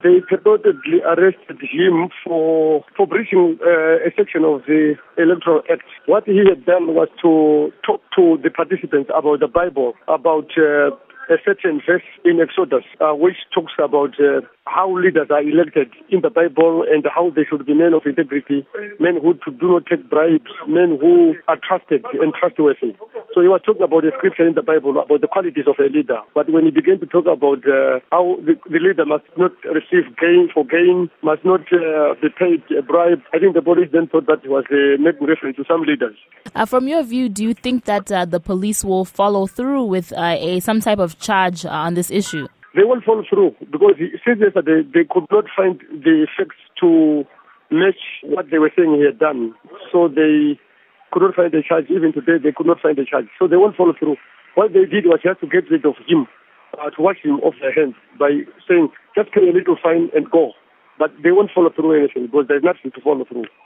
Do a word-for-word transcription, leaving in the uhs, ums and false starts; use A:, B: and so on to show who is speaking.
A: They purportedly arrested him for for breaching uh, a section of the Electoral Act. What he had done was to talk to the participants about the Bible, about uh, a certain verse in Exodus, uh, which talks about uh, how leaders are elected in the Bible and how they should be men of integrity, men who do not take bribes, men who are trusted and trustworthy. So he was talking about the scripture in the Bible, about the qualities of a leader. But when he began to talk about uh, how the, the leader must not receive gain for gain, must not uh, be paid a bribe, I think the police then thought that was uh, making reference to some leaders.
B: Uh, from your view, do you think that uh, the police will follow through with uh, a some type of charge uh, on this issue?
A: They won't follow through because since yesterday they could not find the facts to match what they were saying he had done. So they could not find a charge. Even today they could not find a charge. So they won't follow through. What they did was just to get rid of him, uh, to wash him off their hands by saying, just pay a little fine and go. But they won't follow through anything because there's nothing to follow through.